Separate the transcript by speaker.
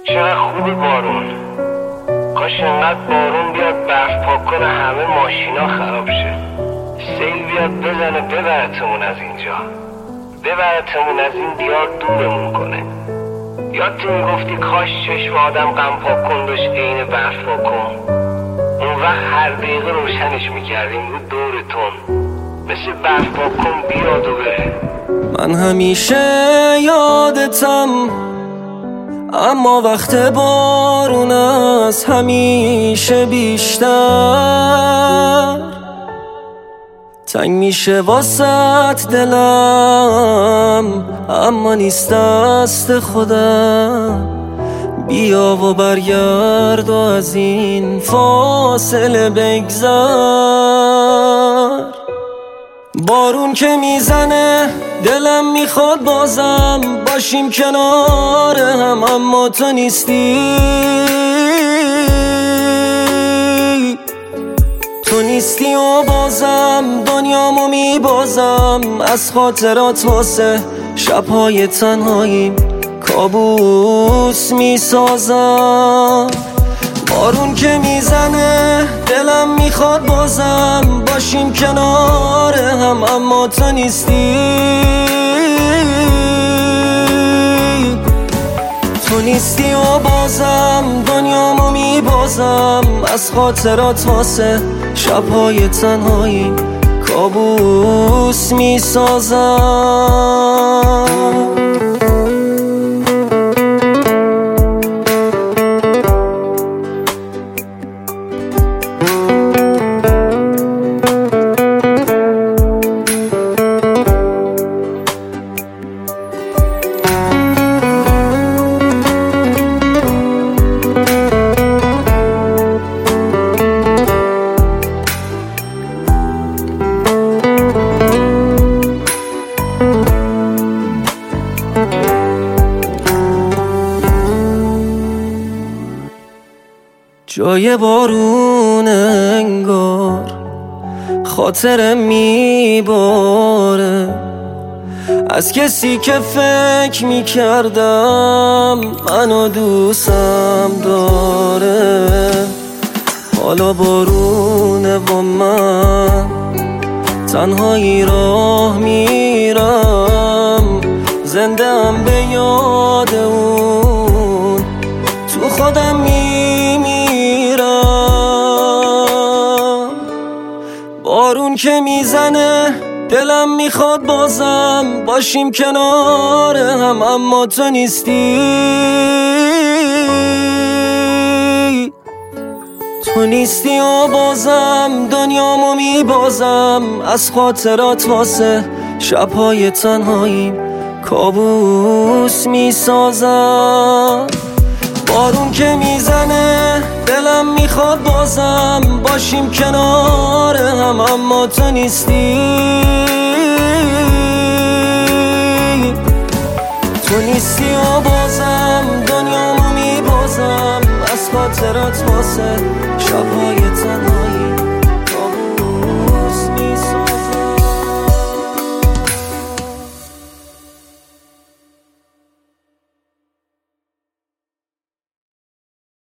Speaker 1: چقدر خوبی بارون. کاش انقدر بارون بیاد برف پاک کنه همه ماشینا خراب شه. سیل بیاد بزنه ببرتمون از اینجا، ببرتمون از این دیار دورمون کنه. یادت میگفتی کاش چشم آدم غم پاک کن داشت عین برف پاک کن. اون وقت هر دقیقه روشنش میکردیم رو دورتون، مثل برف پاک کن بیاد و بره.
Speaker 2: من همیشه یادتم، اما وقت بارون از همیشه بیشتر تنگ میشه واسط دلم، اما نیست دست خودم. بیا و برگرد و از این فاصله بگذر. بارون که میزنه دلم میخواد بازم باشیم کنار هم، اما تو نیستی، تو نیستی و بازم دنیامو میبازم. از خاطرات واسه شبهای تنهاییم کابوس میسازم. بارون که میزنه دلم میخواد بازم باشیم کنار هم، اما تو نیستی، تو نیستی و بازم دنیامو میبازم. از خاطرات واسه شبهای تنهایی کابوس میسازم. جای بارون انگار خاطرم میباره از کسی که فکر میکردم منو دوستم داره. حالا بارونه و من تنهایی راه میرم، زنده ام به یاد اون، تو خودم بارون که میزنه دلم میخواد بازم باشیم کنار هم، اما تو نیستی، تو نیستی و بازم دنیامو میبازم. از خاطرات واسه شبهای تنهایی کابوس میسازم. بارون که میزنه دلم میخواد بازم باشیم کنار هم، اما تو نیستی، تو نیستی و بازم دنیامو میبازم. از خاطرات واسه شبهای